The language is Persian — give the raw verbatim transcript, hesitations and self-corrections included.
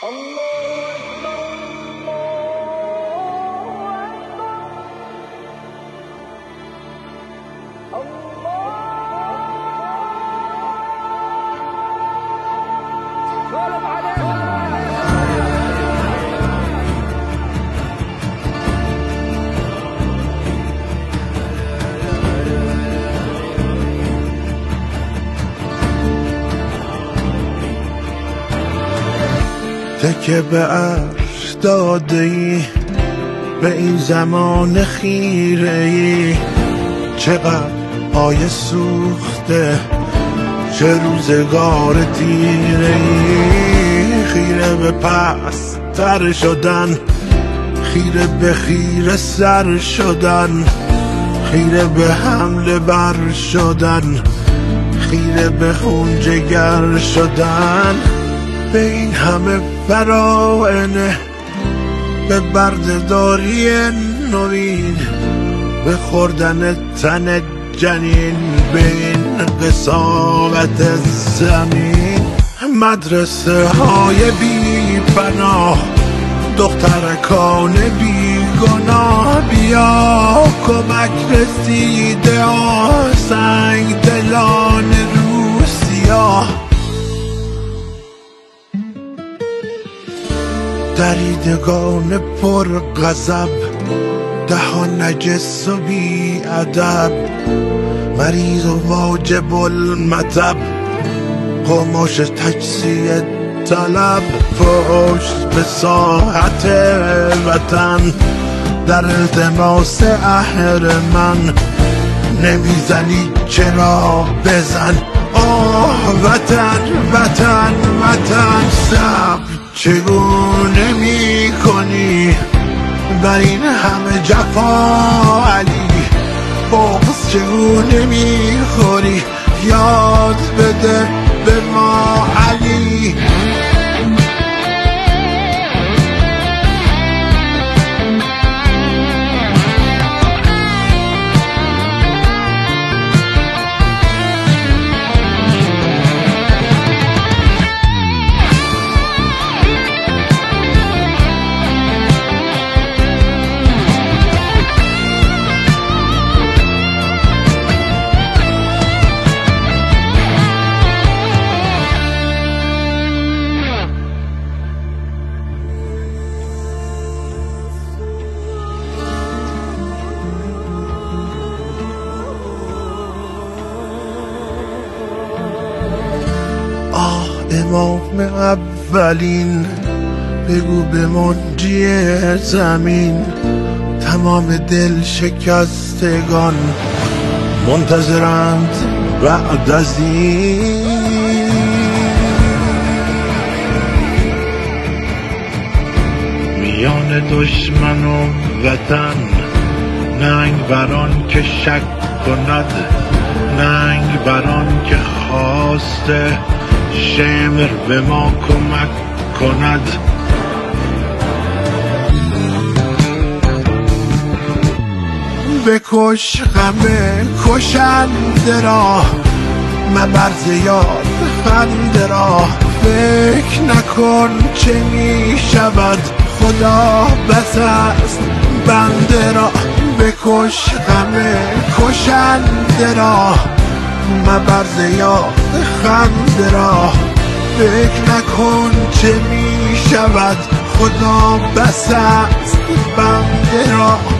تکه به عرش داده ای به این زمان خیره ای، چقدر آیه سوخته چه روزگار دیره ای. خیره به پس تر شدن، خیره به خیره سر شدن، خیره به حمله بر شدن، خیره به خون جگر شدن. به این همه فراعنه، به بردهداری نوین، به خوردن تن جنین، به این قساوت زمین. مدرسه های بی پناه، دخترکان بی گناه، بیا کمک رسیده آه، سنگ دلان روسیاه. دریدگان پر غضب، دهان نجس و بی ادب، مریض و واجب المطب، قماش تجزیه طلب. پشت به ساحت وطن، در التماس اهرمن، نمیزنی چرا بزن. آه وطن وطن وطن، صبر چگونه می کنی بر این همه جفا علی؟ بغض چگونه می خوری؟ یاد بده به ما علی. امام اولین، بگو به منجی زمین، تمام دل شکستگان منتظرند بعد از این. میان دشمن و وطن، ننگ بران که شک کند، ننگ بران که خواسته شمر به ما کمک کند. بکش غم کشنده را، مبر زیاد خنده را، فکر نکن چه می شود، خدا بس است بنده را. بکش غم کشنده را، مبر زیاد خنده را، فکر نکن چه می شود، خدا بس است بنده را.